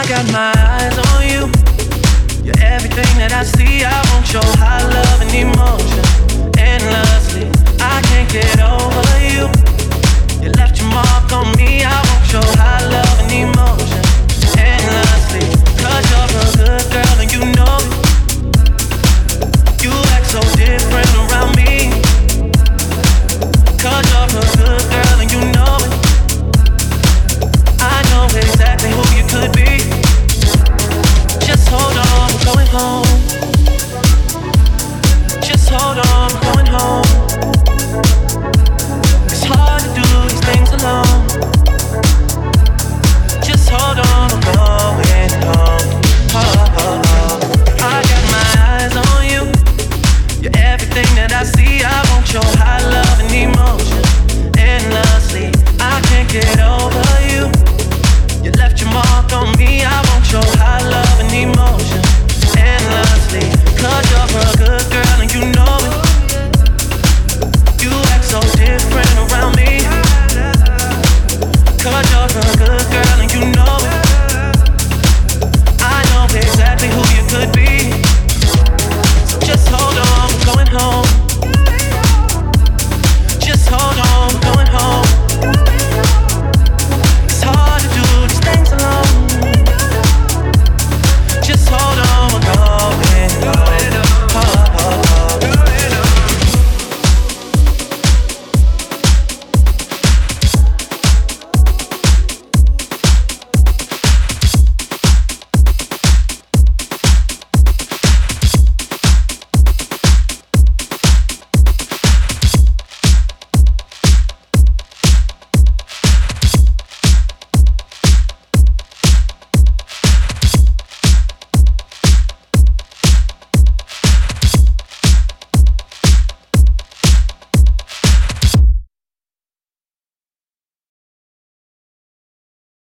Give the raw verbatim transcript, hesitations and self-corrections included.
got my eyes on you. You're everything that I see. I want your high love and emotion endlessly. I can't get over you. You left your mark on me. I want your high love